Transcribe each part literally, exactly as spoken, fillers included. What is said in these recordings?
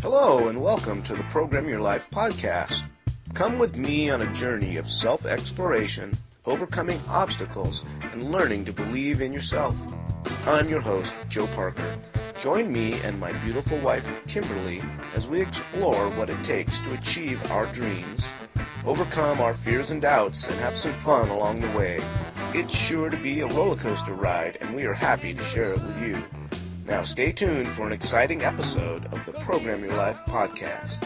Hello and welcome to the Program Your Life podcast. Come with me on a journey of self-exploration, overcoming obstacles, and learning to believe in yourself. I'm your host, Joe Parker. Join me and my beautiful wife, Kimberly, as we explore what it takes to achieve our dreams, overcome our fears and doubts, and have some fun along the way. It's sure to be a roller coaster ride, and we are happy to share it with you. Now stay tuned for an exciting episode of the Program Your Life podcast.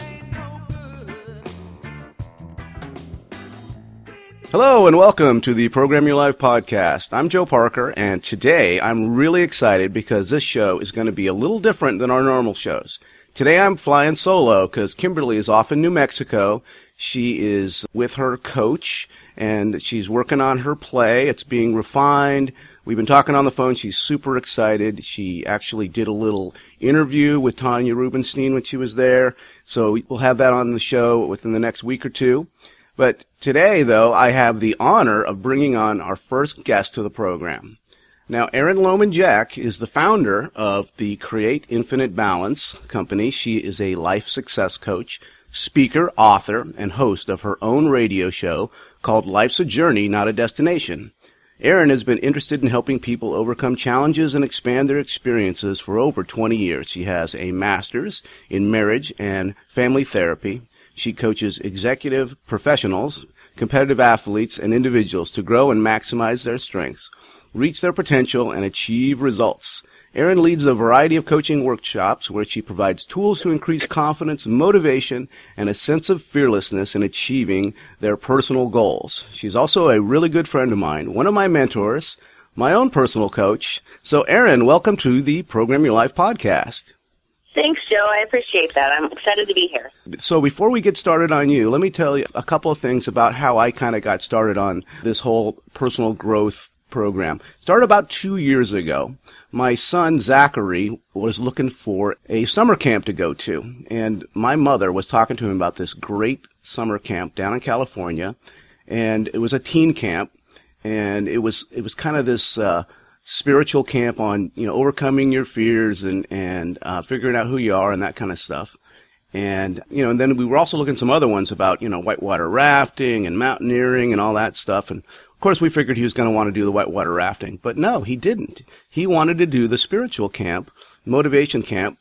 Hello and welcome to the Program Your Life podcast. I'm Joe Parker, and today I'm really excited because this show is going to be a little different than our normal shows. Today I'm flying solo because Kimberly is off in New Mexico. She is with her coach, and she's working on her play. It's being refined. We've been talking on the phone. She's super excited. She actually did a little interview with Tanya Rubenstein when she was there. So we'll have that on the show within the next week or two. But today, though, I have the honor of bringing on our first guest to the program. Now, Erin Lohman-Jack is the founder of the Create Infinite Balance company. She is a life success coach, speaker, author, and host of her own radio show called Life's a Journey, Not a Destination. Erin has been interested in helping people overcome challenges and expand their experiences for over twenty years. She has a master's in marriage and family therapy. She coaches executive professionals, competitive athletes, and individuals to grow and maximize their strengths, reach their potential, and achieve results. Erin leads a variety of coaching workshops where she provides tools to increase confidence, motivation, and a sense of fearlessness in achieving their personal goals. She's also a really good friend of mine, one of my mentors, my own personal coach. So, Erin, welcome to the Program Your Life podcast. Thanks, Joe. I appreciate that. I'm excited to be here. So before we get started on you, let me tell you a couple of things about how I kind of got started on this whole personal growth program. Started about two years ago. My son, Zachary, was looking for a summer camp to go to, and my mother was talking to him about this great summer camp down in California, and it was a teen camp, and it was it was kind of this uh, spiritual camp on, you know, overcoming your fears and and uh, figuring out who you are and that kind of stuff. And, you know, and then we were also looking at some other ones about, you know, whitewater rafting and mountaineering and all that stuff. And of course, we figured he was going to want to do the whitewater rafting, but no, he didn't. He wanted to do the spiritual camp, motivation camp.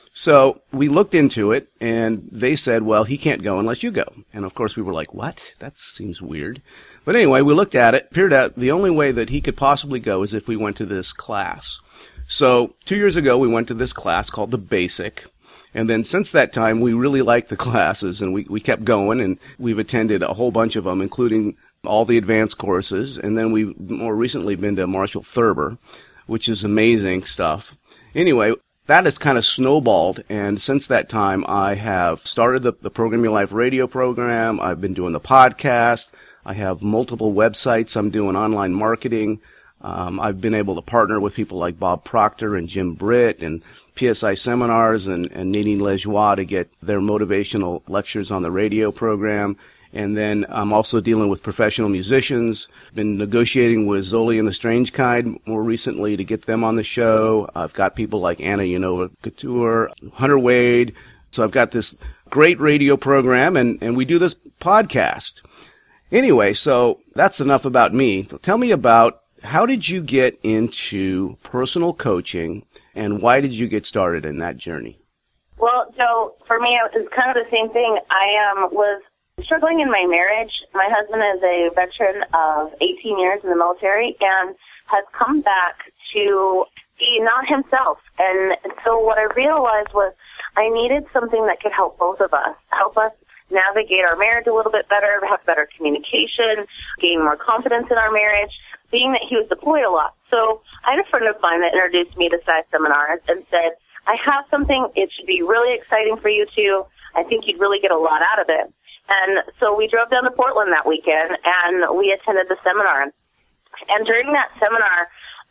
So we looked into it, and they said, well, he can't go unless you go. And of course, we were like, what? That seems weird. But anyway, we looked at it, figured out the only way that he could possibly go is if we went to this class. So two years ago, we went to this class called The Basic. And then since that time, we really liked the classes, and we, we kept going, and we've attended a whole bunch of them, including all the advanced courses. And then we've more recently been to Marshall Thurber, which is amazing stuff. Anyway, that has kind of snowballed, and since that time, I have started the, the Program Your Life radio program. I've been doing the podcast. I have multiple websites. I'm doing online marketing. Um, I've been able to partner with people like Bob Proctor and Jim Britt and P S I Seminars and, and Nadine Lejoie to get their motivational lectures on the radio program. And then I'm also dealing with professional musicians. Been negotiating with Zoli and the Strange Kind more recently to get them on the show. I've got people like Anna Yanova Couture, Hunter Wade. So I've got this great radio program, and, and we do this podcast. Anyway, so that's enough about me. Tell me about, how did you get into personal coaching, and why did you get started in that journey? Well, Joe, for me, it was kind of the same thing. I um, was struggling in my marriage. My husband is a veteran of eighteen years in the military and has come back to be not himself. And so what I realized was I needed something that could help both of us, help us navigate our marriage a little bit better, have better communication, gain more confidence in our marriage, being that he was deployed a lot. So I had a friend of mine that introduced me to S I seminars and said, I have something, it should be really exciting for you too. I think you'd really get a lot out of it. And so we drove down to Portland that weekend, and we attended the seminar. And during that seminar,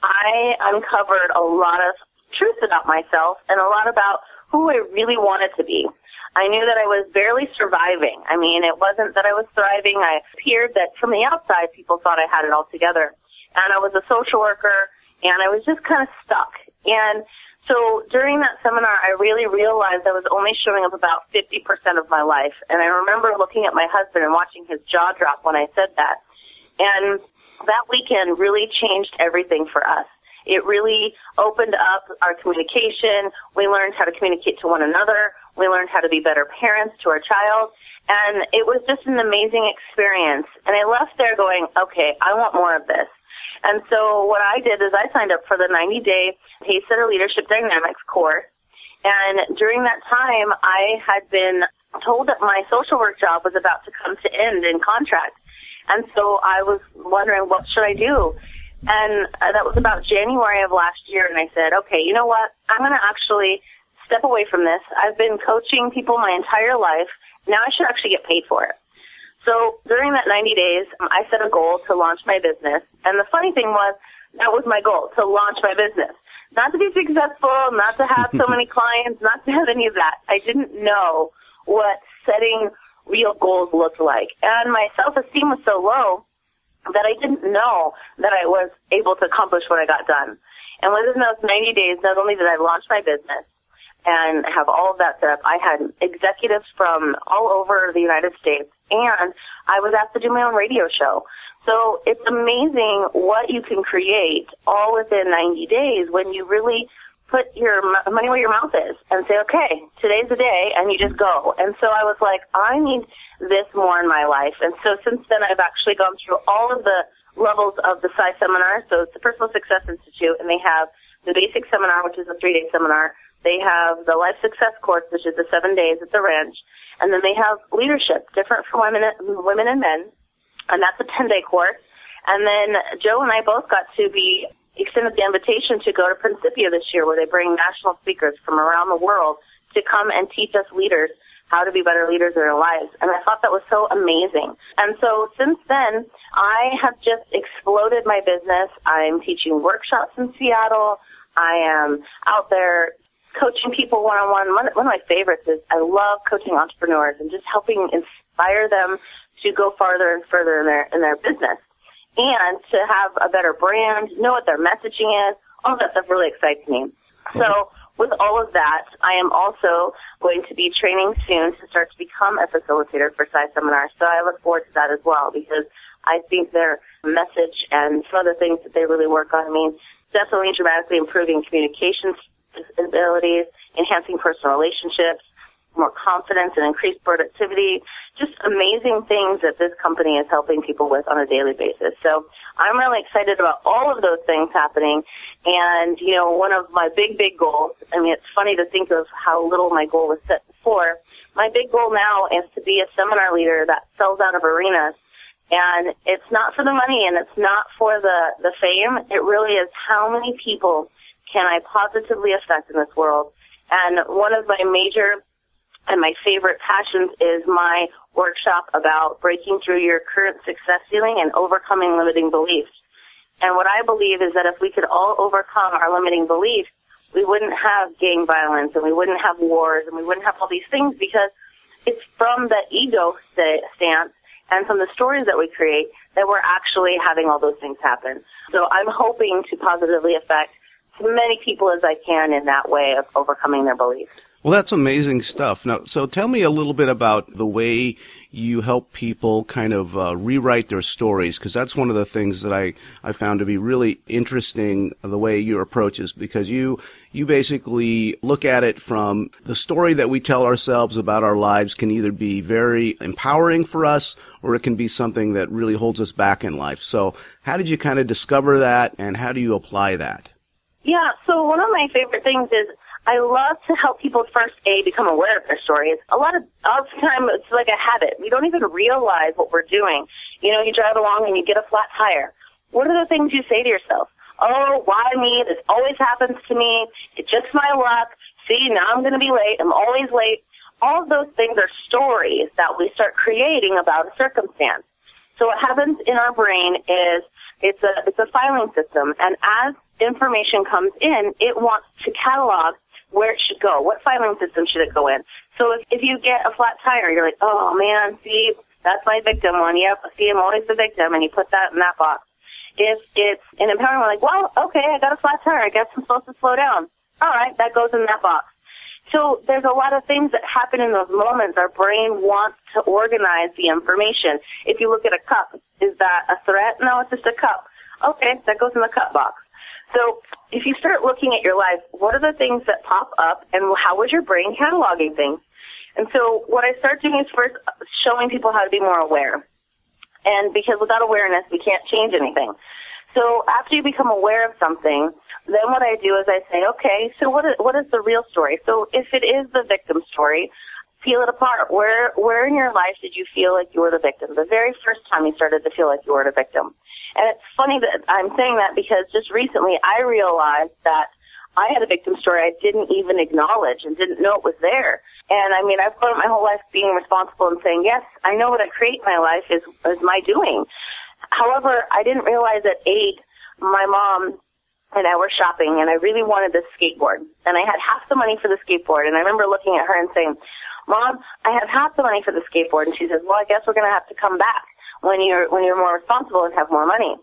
I uncovered a lot of truth about myself and a lot about who I really wanted to be. I knew that I was barely surviving. I mean, it wasn't that I was thriving. I appeared that from the outside, people thought I had it all together. And I was a social worker, and I was just kind of stuck. And So during that seminar, I really realized I was only showing up about fifty percent of my life. And I remember looking at my husband and watching his jaw drop when I said that. And that weekend really changed everything for us. It really opened up our communication. We learned how to communicate to one another. We learned how to be better parents to our child. And it was just an amazing experience. And I left there going, okay, I want more of this. And so what I did is I signed up for the ninety-day Pacesetter Leadership Dynamics course. And during that time, I had been told that my social work job was about to come to end in contract. And so I was wondering, what should I do? And uh, that was about January of last year. And I said, okay, you know what? I'm going to actually step away from this. I've been coaching people my entire life. Now I should actually get paid for it. So during that ninety days, I set a goal to launch my business. And the funny thing was, that was my goal, to launch my business. Not to be successful, not to have so many clients, not to have any of that. I didn't know what setting real goals looked like. And my self-esteem was so low that I didn't know that I was able to accomplish what I got done. And within those ninety days, not only did I launch my business and have all of that set up, I had executives from all over the United States, and I was asked to do my own radio show. So it's amazing what you can create all within ninety days when you really put your money where your mouth is and say, okay, today's the day, and you just go. And so I was like, I need this more in my life. And so since then, I've actually gone through all of the levels of the S I seminar. So it's the Personal Success Institute, and they have the basic seminar, which is a three-day seminar. They have the Life Success course, which is the seven days at the ranch. And then they have leadership, different for women, women and men. And that's a ten-day course. And then Joe and I both got to be extended the invitation to go to Principia this year, where they bring national speakers from around the world to come and teach us leaders how to be better leaders in our lives. And I thought that was so amazing. And so since then, I have just exploded my business. I'm teaching workshops in Seattle. I am out there coaching people one-on-one. One, one of my favorites is I love coaching entrepreneurs and just helping inspire them to go farther and further in their in their business, and to have a better brand, know what their messaging is. All that stuff really excites me. So with all of that, I am also going to be training soon to start to become a facilitator for S I seminars. So I look forward to that as well, because I think their message and some of the things that they really work on, I mean, definitely dramatically improving communication abilities, enhancing personal relationships, more confidence, and increased productivity. Just amazing things that this company is helping people with on a daily basis. So I'm really excited about all of those things happening. And, you know, one of my big, big goals, I mean, it's funny to think of how little my goal was set before. My big goal now is to be a seminar leader that sells out of arenas. And it's not for the money, and it's not for the, the fame. It really is how many people can I positively affect in this world. And one of my major and my favorite passions is my workshop about breaking through your current success ceiling and overcoming limiting beliefs. And what I believe is that if we could all overcome our limiting beliefs, we wouldn't have gang violence, and we wouldn't have wars, and we wouldn't have all these things, because it's from the ego st- stance and from the stories that we create that we're actually having all those things happen. So I'm hoping to positively affect as many people as I can in that way of overcoming their beliefs. Well, that's amazing stuff. Now, so tell me a little bit about the way you help people kind of uh, rewrite their stories, because that's one of the things that I, I found to be really interesting, the way your approach is, because you you basically look at it from the story that we tell ourselves about our lives can either be very empowering for us, or it can be something that really holds us back in life. So how did you kind of discover that, and how do you apply that? Yeah, so one of my favorite things is I love to help people first, A, become aware of their stories. A lot of, of the time, it's like a habit. We don't even realize what we're doing. You know, you drive along and you get a flat tire. What are the things you say to yourself? Oh, why me? This always happens to me. It's just my luck. See, now I'm going to be late. I'm always late. All of those things are stories that we start creating about a circumstance. So what happens in our brain is it's a, it's a filing system. And as information comes in, it wants to catalog where it should go. What filing system should it go in? So if, if you get a flat tire, you're like, oh, man, see, that's my victim one. Yep, see, I'm always the victim, and you put that in that box. If it's an empowering one, like, well, okay, I got a flat tire. I guess I'm supposed to slow down. All All right, that goes in that box. So there's a lot of things that happen in those moments. Our brain wants to organize the information. If you look at a cup, is that a threat? No, it's just a cup. Okay, that goes in the cup box. So if you start looking at your life, what are the things that pop up, and how is your brain cataloging things? And so what I start doing is first showing people how to be more aware. And because without awareness, we can't change anything. So after you become aware of something, then what I do is I say, okay, so what is, what is the real story? So if it is the victim story, peel it apart. Where where in your life did you feel like you were the victim? The very first time you started to feel like you were the victim. And it's funny that I'm saying that because just recently I realized that I had a victim story I didn't even acknowledge and didn't know it was there. And I mean, I've grown up my whole life being responsible and saying, yes, I know what I create in my life is, is my doing. However, I didn't realize at eight, my mom and I were shopping, and I really wanted this skateboard. And I had half the money for the skateboard. And I remember looking at her and saying, Mom, I have half the money for the skateboard. And she says, well, I guess we're going to have to come back when you're when you're more responsible and have more money.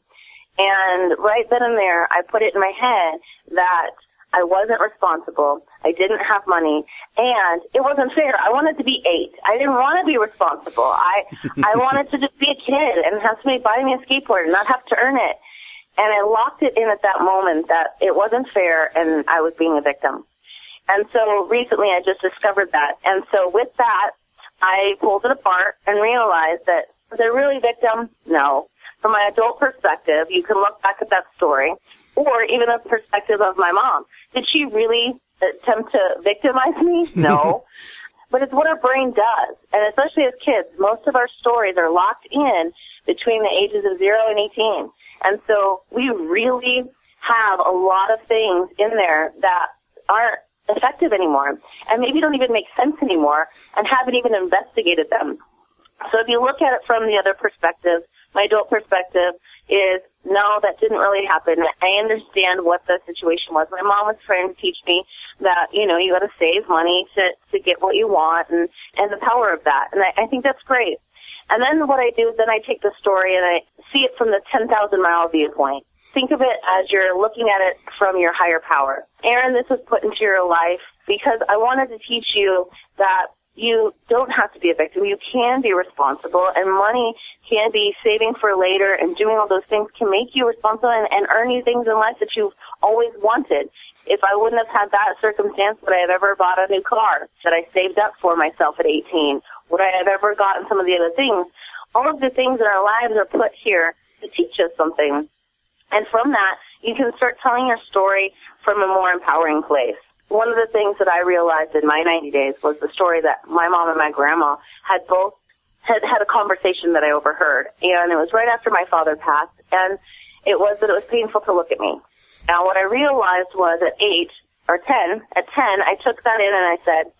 And right then and there, I put it in my head that I wasn't responsible, I didn't have money, and it wasn't fair. I wanted to be eight. I didn't want to be responsible. I I wanted to just be a kid and have somebody buy me a skateboard and not have to earn it. And I locked it in at that moment that it wasn't fair and I was being a victim. And so recently I just discovered that. And so with that, I pulled it apart and realized that they're really victim? No. From my adult perspective, you can look back at that story, or even the perspective of my mom. Did she really attempt to victimize me? No. But it's what our brain does. And especially as kids, most of our stories are locked in between the ages of zero and eighteen. And so we really have a lot of things in there that aren't effective anymore and maybe don't even make sense anymore and haven't even investigated them. So if you look at it from the other perspective, my adult perspective is, no, that didn't really happen. I understand what the situation was. My mom was trying to teach me that, you know, you got to save money to, to get what you want and, and the power of that. And I, I think that's great. And then what I do is then I take the story and I see it from the ten thousand mile viewpoint. Think of it as you're looking at it from your higher power. Aaron, this was put into your life because I wanted to teach you that you don't have to be a victim. You can be responsible, and money can be saving for later, and doing all those things can make you responsible and, and earn you things in life that you've always wanted. If I wouldn't have had that circumstance, would I have ever bought a new car that I saved up for myself at eighteen? Would I have ever gotten some of the other things? All of the things in our lives are put here to teach us something. And from that, you can start telling your story from a more empowering place. One of the things that I realized in my ninety days was the story that my mom and my grandma had both had had a conversation that I overheard. And it was right after my father passed. And it was that it was painful to look at me. Now, what I realized was at eight or ten, at ten, I took that in and I said,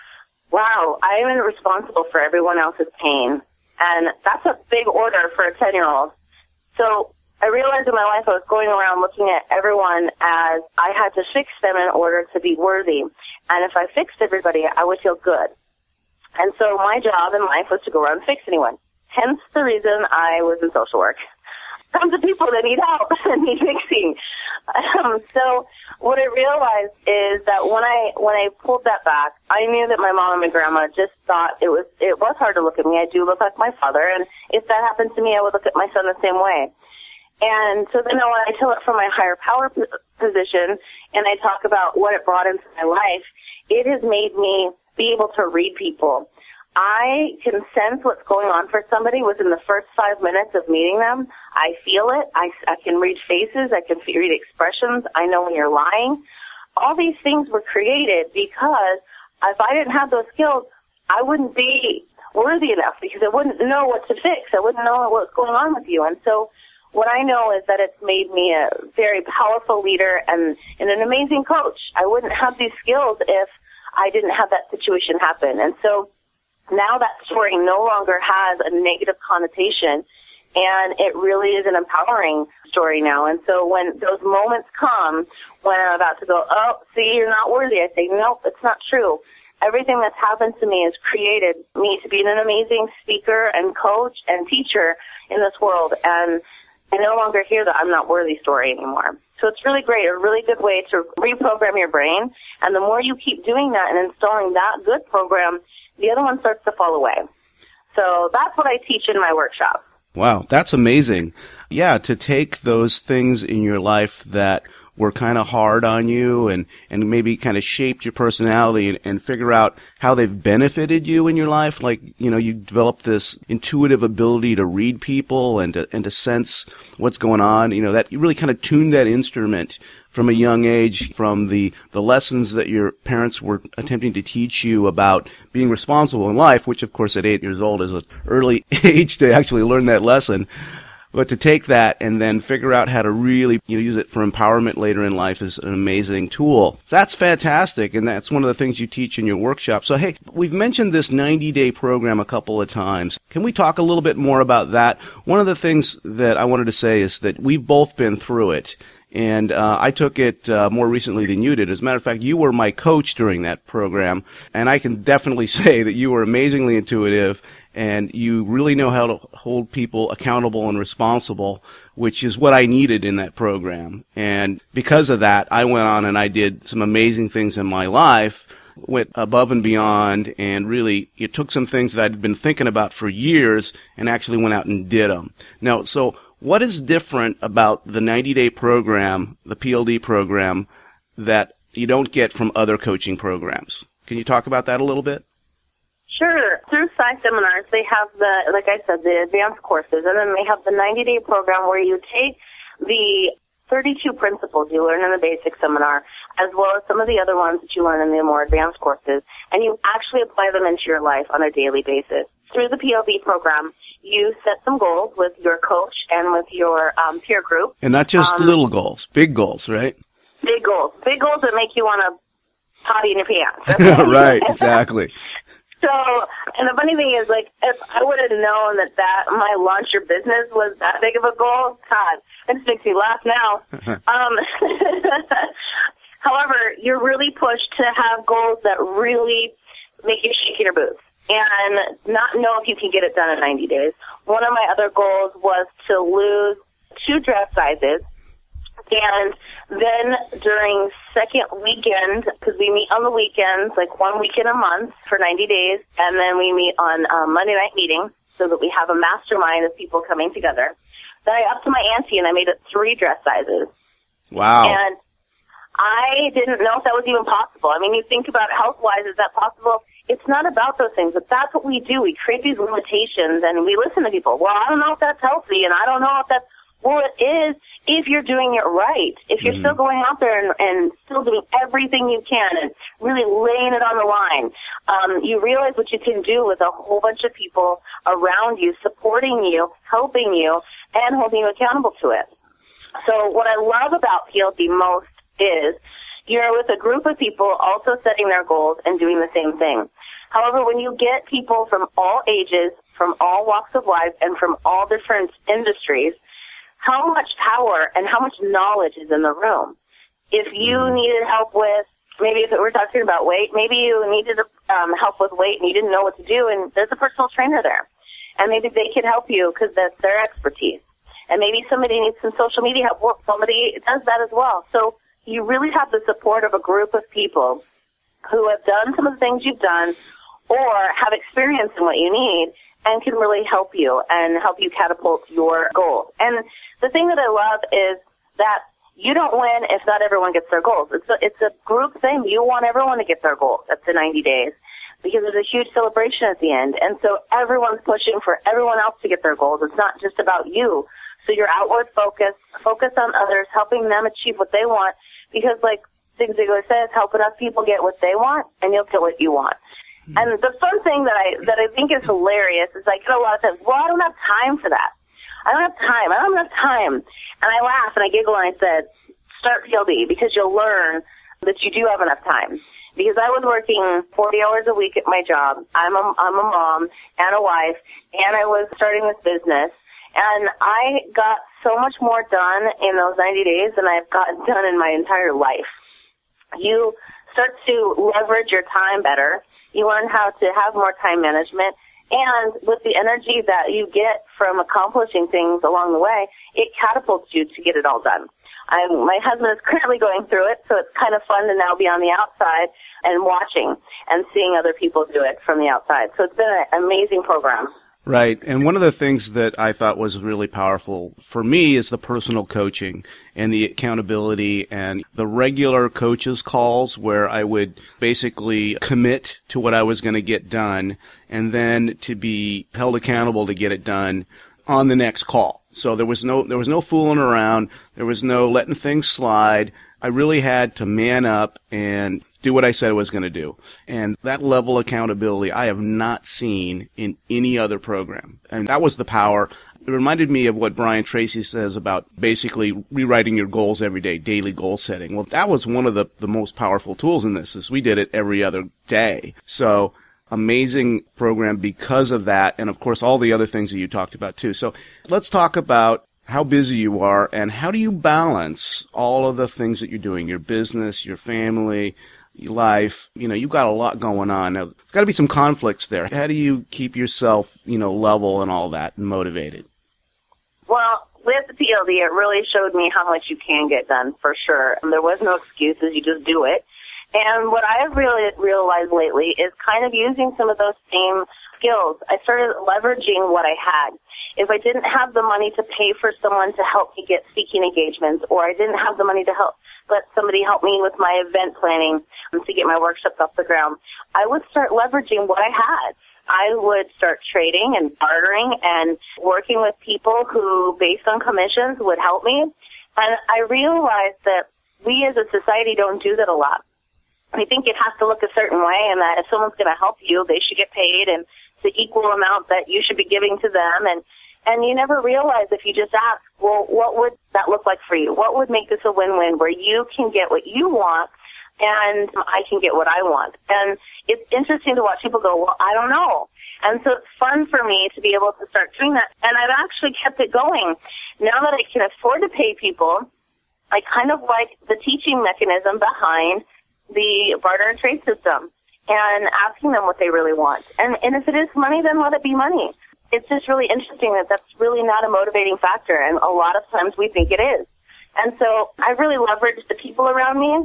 wow, I am responsible for everyone else's pain. And that's a big order for a ten-year-old. So I realized in my life I was going around looking at everyone as I had to fix them in order to be worthy. And if I fixed everybody, I would feel good. And so my job in life was to go around and fix anyone. Hence the reason I was in social work. Tons of people that need help and need fixing. Um, so what I realized is that when I when I pulled that back, I knew that my mom and my grandma just thought it was it was hard to look at me. I do look like my father, and if that happened to me, I would look at my son the same way. And so then when I tell it from my higher power position, and I talk about what it brought into my life, it has made me be able to read people. I can sense what's going on for somebody within the first five minutes of meeting them. I feel it. I, I can read faces. I can read expressions. I know when you're lying. All these things were created because if I didn't have those skills, I wouldn't be worthy enough because I wouldn't know what to fix. I wouldn't know what's going on with you. And so what I know is that it's made me a very powerful leader and, and an amazing coach. I wouldn't have these skills if I didn't have that situation happen. And so now that story no longer has a negative connotation, and it really is an empowering story now. And so when those moments come when I'm about to go, oh, see, you're not worthy, I say, nope, it's not true. Everything that's happened to me has created me to be an amazing speaker and coach and teacher in this world. And I no longer hear the I'm not worthy story anymore. So it's really great, a really good way to reprogram your brain. And the more you keep doing that and installing that good program, the other one starts to fall away. So that's what I teach in my workshop. Wow, that's amazing. Yeah, to take those things in your life that were kind of hard on you and, and maybe kind of shaped your personality and, and figure out how they've benefited you in your life. Like, you know, you developed this intuitive ability to read people and to, and to sense what's going on. You know, that you really kind of tuned that instrument from a young age, from the, the lessons that your parents were attempting to teach you about being responsible in life, which of course at eight years old is an early age to actually learn that lesson. But to take that and then figure out how to really, you know, use it for empowerment later in life is an amazing tool. So that's fantastic, and that's one of the things you teach in your workshop. So, hey, we've mentioned this ninety-day program a couple of times. Can we talk a little bit more about that? One of the things that I wanted to say is that we've both been through it, and uh, I took it uh, more recently than you did. As a matter of fact, you were my coach during that program, and I can definitely say that you were amazingly intuitive, and you really know how to hold people accountable and responsible, which is what I needed in that program. And because of that, I went on and I did some amazing things in my life, went above and beyond, and really it took some things that I'd been thinking about for years and actually went out and did them. Now, so what is different about the ninety-day program, the P L D program, that you don't get from other coaching programs? Can you talk about that a little bit? Sure. Through Psi Seminars, they have the, like I said, the advanced courses, and then they have the ninety-day program where you take the thirty-two principles you learn in the basic seminar, as well as some of the other ones that you learn in the more advanced courses, and you actually apply them into your life on a daily basis. Through the P L D program, you set some goals with your coach and with your um, peer group. And not just um, little goals, big goals, right? Big goals. Big goals that make you want to potty in your pants. Right, exactly. So, and the funny thing is, like, if I would have known that that my launch your business was that big of a goal, God, it just makes me laugh now. um, however, you're really pushed to have goals that really make you shake your boots and not know if you can get it done in ninety days. One of my other goals was to lose two dress sizes. And then during second weekend, because we meet on the weekends, like one weekend a month for ninety days, and then we meet on um, Monday night meetings so that we have a mastermind of people coming together. Then I upped to my ante and I made it three dress sizes. Wow. And I didn't know if that was even possible. I mean, you think about health-wise, is that possible? It's not about those things, but that's what we do. We create these limitations and we listen to people. Well, I don't know if that's healthy, and I don't know if that's, well, it is if you're doing it right. If you're mm-hmm. still going out there and, and still doing everything you can and really laying it on the line, um, you realize what you can do with a whole bunch of people around you, supporting you, helping you, and holding you accountable to it. So what I love about P L D most is you're with a group of people also setting their goals and doing the same thing. However, when you get people from all ages, from all walks of life, and from all different industries, how much power and how much knowledge is in the room. If you needed help with, maybe if we're talking about weight, maybe you needed um, help with weight and you didn't know what to do, and there's a personal trainer there. And maybe they can help you because that's their expertise. And maybe somebody needs some social media help. Well, somebody does that as well. So you really have the support of a group of people who have done some of the things you've done or have experience in what you need and can really help you and help you catapult your goals. And the thing that I love is that you don't win if not everyone gets their goals. It's a, it's a group thing. You want everyone to get their goals at the ninety days because there's a huge celebration at the end. And so everyone's pushing for everyone else to get their goals. It's not just about you. So you're outward focused, focus on others, helping them achieve what they want because, like Zig Ziglar says, help enough people get what they want and you'll get what you want. Mm-hmm. And the fun thing that I that I think is hilarious is I get a lot of times, well, I don't have time for that. I don't have time. I don't have enough time. And I laugh and I giggle and I said, start P L D because you'll learn that you do have enough time. Because I was working forty hours a week at my job. I'm a, I'm a mom and a wife, and I was starting this business. And I got so much more done in those ninety days than I've gotten done in my entire life. You start to leverage your time better. You learn how to have more time management. And with the energy that you get from accomplishing things along the way, it catapults you to get it all done. I'm, my husband is currently going through it, so it's kind of fun to now be on the outside and watching and seeing other people do it from the outside. So it's been an amazing program. Right. And one of the things that I thought was really powerful for me is the personal coaching and the accountability and the regular coaches calls where I would basically commit to what I was going to get done and then to be held accountable to get it done on the next call. So there was no, there was no fooling around. There was no letting things slide. I really had to man up and do what I said I was going to do. And that level of accountability I have not seen in any other program. And that was the power. It reminded me of what Brian Tracy says about basically rewriting your goals every day, daily goal setting. Well, that was one of the, the most powerful tools in this, is we did it every other day. So amazing program because of that. And of course, all the other things that you talked about too. So let's talk about how busy you are and how do you balance all of the things that you're doing, your business, your family, life. You know, you've got a lot going on. Now, there's got to be some conflicts there. How do you keep yourself, you know, level and all that and motivated? Well, with the P L D, it really showed me how much you can get done, for sure. And there was no excuses. You just do it. And what I have really realized lately is kind of using some of those same skills. I started leveraging what I had. If I didn't have the money to pay for someone to help me get speaking engagements, or I didn't have the money to help let somebody help me with my event planning to get my workshops off the ground, I would start leveraging what I had. I would start trading and bartering and working with people who, based on commissions, would help me. And I realized that we as a society don't do that a lot. We think it has to look a certain way, and that if someone's going to help you, they should get paid, and it's the equal amount that you should be giving to them. And And you never realize, if you just ask, well, what would that look like for you? What would make this a win-win where you can get what you want and I can get what I want? And it's interesting to watch people go, well, I don't know. And so it's fun for me to be able to start doing that. And I've actually kept it going. Now that I can afford to pay people, I kind of like the teaching mechanism behind the barter and trade system and asking them what they really want. And, and if it is money, then let it be money. It's just really interesting that that's really not a motivating factor, and a lot of times we think it is. And so I really leverage the people around me,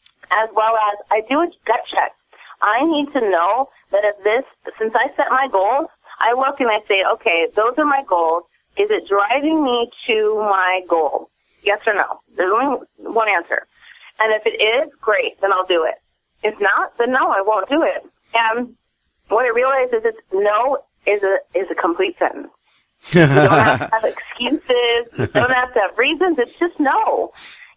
as well as I do a gut check. I need to know that if this, since I set my goals, I look and I say, okay, those are my goals. Is it driving me to my goal? Yes or no? There's only one answer. And if it is, great, then I'll do it. If not, then no, I won't do it. And what I realize is it's no is a is a complete sentence. You don't have to have excuses. You don't have to have reasons. It's just no.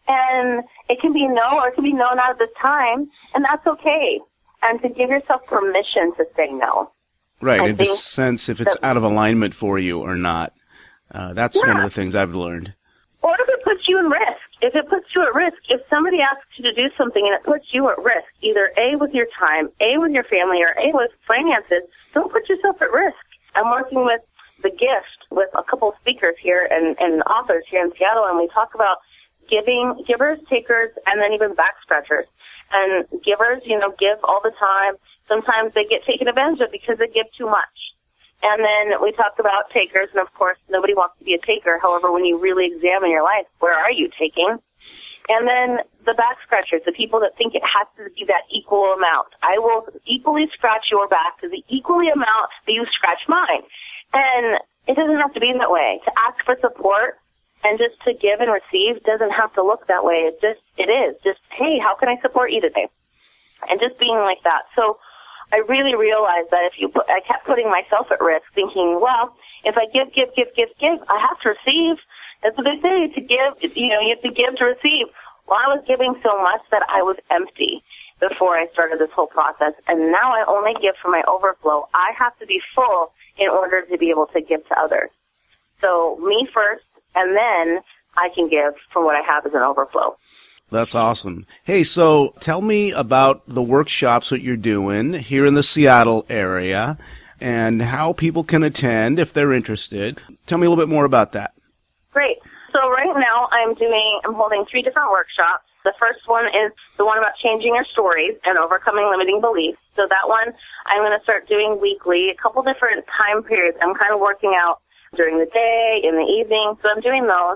And it can be no, or it can be no, not at this time, and that's okay. And to give yourself permission to say no. Right, I in the sense if it's that, out of alignment for you or not. Uh, that's yeah. one of the things I've learned. Or if it puts you in risk. If it puts you at risk, if somebody asks you to do something and it puts you at risk, either A, with your time, A, with your family, or A, with finances, don't put yourself at risk. I'm working with The Gift with a couple of speakers here and, and authors here in Seattle, and we talk about giving, givers, takers, and then even back scratchers. And givers, you know, give all the time. Sometimes they get taken advantage of because they give too much. And then we talked about takers, and of course, nobody wants to be a taker. However, when you really examine your life, where are you taking? And then the back scratchers, the people that think it has to be that equal amount. I will equally scratch your back to the equally amount that you scratch mine. And it doesn't have to be that way. To ask for support and just to give and receive doesn't have to look that way. It just, it is. Just, hey, how can I support you today? And just being like that. So I really realized that if you put, I kept putting myself at risk, thinking, well, if I give, give, give, give, give, I have to receive. That's what they say, to give, you know, you have to give to receive. Well, I was giving so much that I was empty before I started this whole process, and now I only give for my overflow. I have to be full in order to be able to give to others. So me first, and then I can give from what I have as an overflow. That's awesome. Hey, so tell me about the workshops that you're doing here in the Seattle area and how people can attend if they're interested. Tell me a little bit more about that. Great. So right now I'm doing, I'm holding three different workshops. The first one is the one about changing your stories and overcoming limiting beliefs. So that one I'm going to start doing weekly, a couple different time periods. I'm kind of working out during the day, in the evening. So I'm doing those.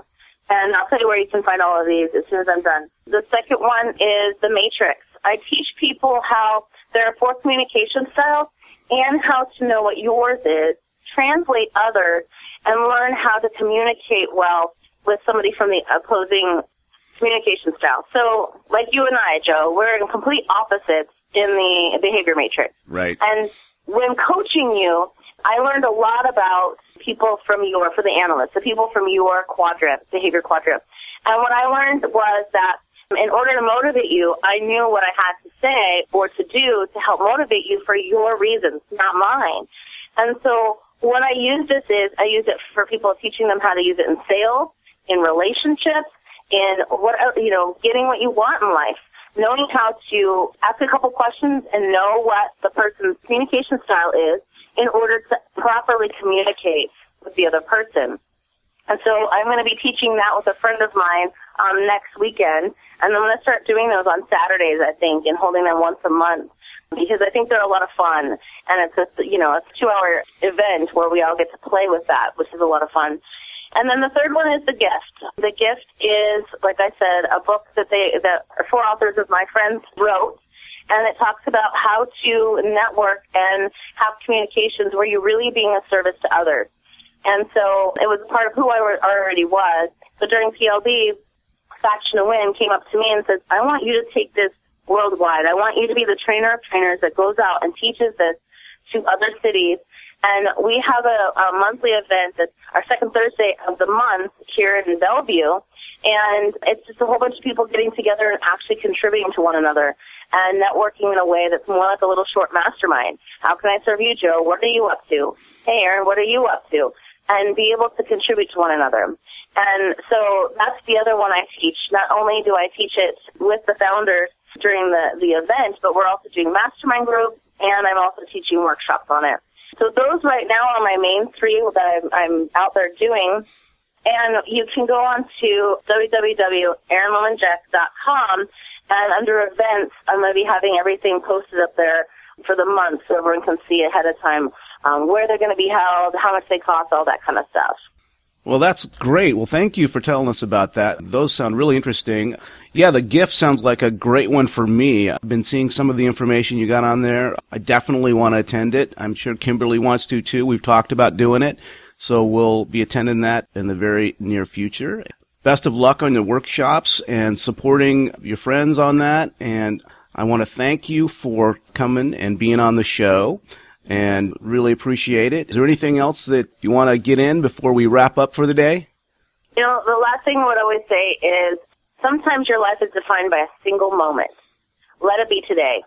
And I'll tell you where you can find all of these as soon as I'm done. The second one is the Matrix. I teach people how there are four communication styles and how to know what yours is, translate others, and learn how to communicate well with somebody from the opposing communication style. So, like you and I, Joe, we're in complete opposites in the behavior matrix. Right. And when coaching you, I learned a lot about people from your, for the analysts, the people from your quadrant, behavior quadrant. And what I learned was that in order to motivate you, I knew what I had to say or to do to help motivate you for your reasons, not mine. And so what I use this is, I use it for people, teaching them how to use it in sales, in relationships, in what, you know, getting what you want in life, knowing how to ask a couple questions and know what the person's communication style is in order to properly communicate with the other person. And so I'm going to be teaching that with a friend of mine um, next weekend, and I'm going to start doing those on Saturdays, I think, and holding them once a month, because I think they're a lot of fun. And it's a, you know, a two-hour event where we all get to play with that, which is a lot of fun. And then the third one is The Gift. The Gift is, like I said, a book that they, that four authors of my friends wrote, and it talks about how to network and have communications where you're really being of service to others. And so it was part of who I already was. So during P L B, Faction to Win came up to me and said, I want you to take this worldwide. I want you to be the trainer of trainers that goes out and teaches this to other cities. And we have a, a monthly event that's our second Thursday of the month here in Bellevue. And it's just a whole bunch of people getting together and actually contributing to one another and networking in a way that's more like a little short mastermind. How can I serve you, Joe? What are you up to? Hey, Aaron, what are you up to? And be able to contribute to one another. And so that's the other one I teach. Not only do I teach it with the founders during the, the event, but we're also doing mastermind groups, and I'm also teaching workshops on it. So those right now are my main three that I'm, I'm out there doing. And you can go on to w w w dot aaron lomanjek dot com, and under events, I'm going to be having everything posted up there for the month so everyone can see ahead of time um, where they're going to be held, how much they cost, all that kind of stuff. Well, that's great. Well, thank you for telling us about that. Those sound really interesting. Yeah, The Gift sounds like a great one for me. I've been seeing some of the information you got on there. I definitely want to attend it. I'm sure Kimberly wants to, too. We've talked about doing it, so we'll be attending that in the very near future. Best of luck on the workshops and supporting your friends on that. And I want to thank you for coming and being on the show, and really appreciate it. Is there anything else that you want to get in before we wrap up for the day? You know, the last thing I would always say is sometimes your life is defined by a single moment. Let it be today.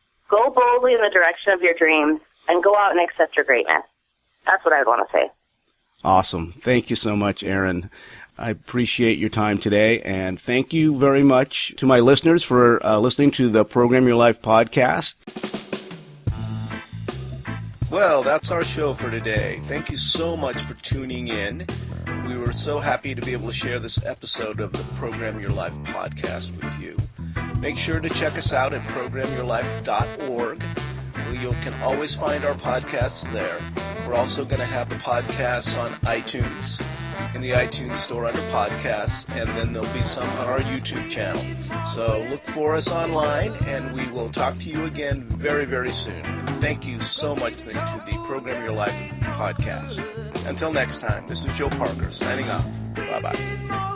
Go boldly in the direction of your dreams and go out and accept your greatness. That's what I would want to say. Awesome. Thank you so much, Aaron. I appreciate your time today, and thank you very much to my listeners for uh, listening to the Program Your Life podcast. Well, that's our show for today. Thank you so much for tuning in. We were so happy to be able to share this episode of the Program Your Life podcast with you. Make sure to check us out at program your life dot org. You can always find our podcasts there. We're also going to have the podcasts on iTunes, in the iTunes store under podcasts, and then there'll be some on our YouTube channel. So look for us online, and we will talk to you again very, very soon. And thank you so much to the Program Your Life podcast. Until next time, this is Joe Parker signing off. Bye-bye.